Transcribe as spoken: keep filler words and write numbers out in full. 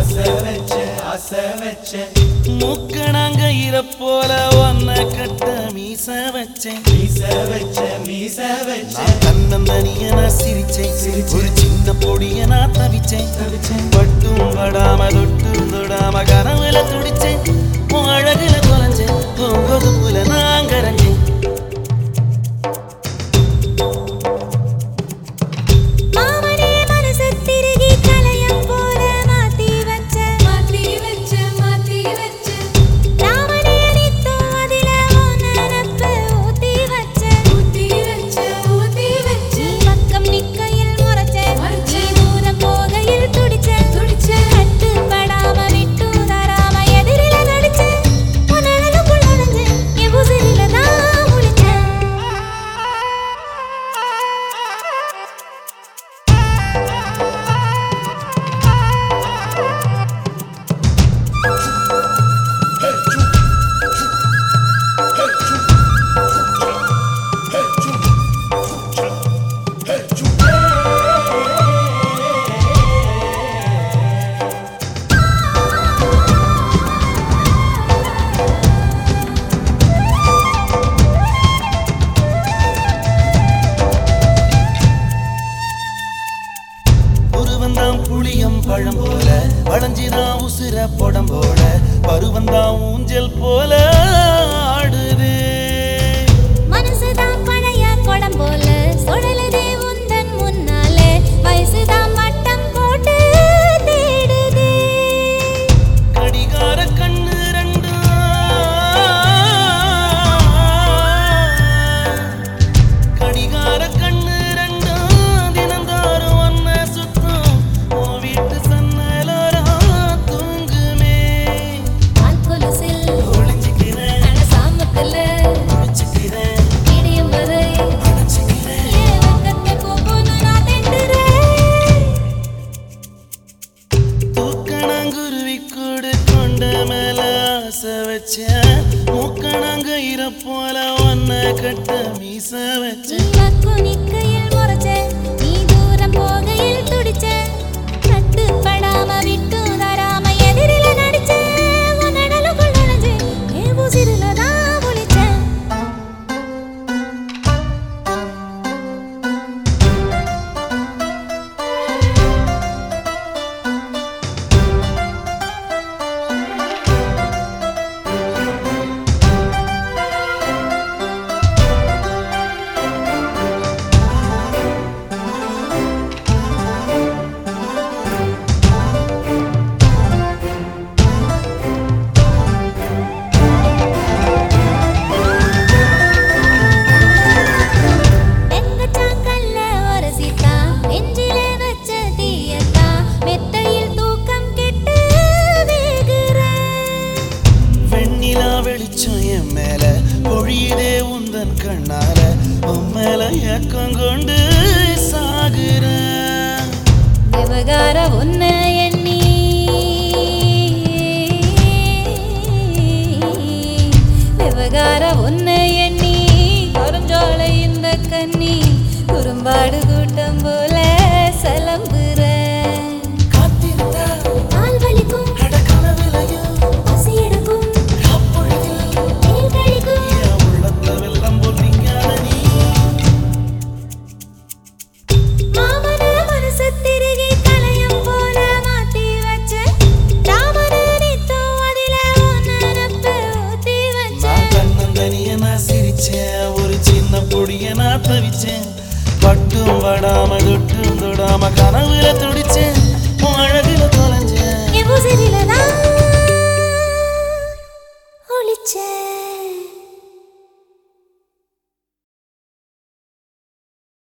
மூக்கணாங்க இறப்போல ஒன்ன கட்ட மீச வச்சேன் தன்னந்தனிய நான் சிரிச்சேன் ஒரு சின்ன பொடிய நான் தவிச்சேன் பட்டும் படாம தொட்டும் தொடாம கனவுல துடிச்சேன் அழகுல தொலைஞ்சேன் பொங்கது போல நான் கரைஞ்சேன் புளியம் பழம் போல வளைஞ்சிதான் உசுர படம் போல பருவந்தான் ஊஞ்சல் போல ஆடுது மனசுதான் பழைய கொடம் போல சுழலுதே உந்தன் முன்னாலே வயசுதான் மட்டம் போட்டு தேடுது கடிகார கண்ணு ரெண்டு கடிகார கண்ணு மூக்கணாங்க இறப்போல ஒன்ன கட்ட மீச வச்சேன் நிக்கையில் முறைச்சேன் நீ தூரம் போகையில் துடிச்சேன் கட்டுப்படாம விட்டு தராம எதிரில நடிச்சேன் உன்னடலுக்குள் நுழைஞ்சேன் என் உசிரில தான் ஒளிச்சேன் பொழியதே உந்தன் கண்ணால உம்மேல ஏக்கம் கொண்டு சாகுற விவகார உன்னை எண்ணி விவகார உன்னை எண்ணி கருஞ்சாலை இந்த கண்ணி குறும்பாடு கூட்டம் போல சலம்புற ஒரு சின்ன பொடிய நான் தவிச்சேன் பட்டும் படாம தொட்டும் தொடாம கனவுல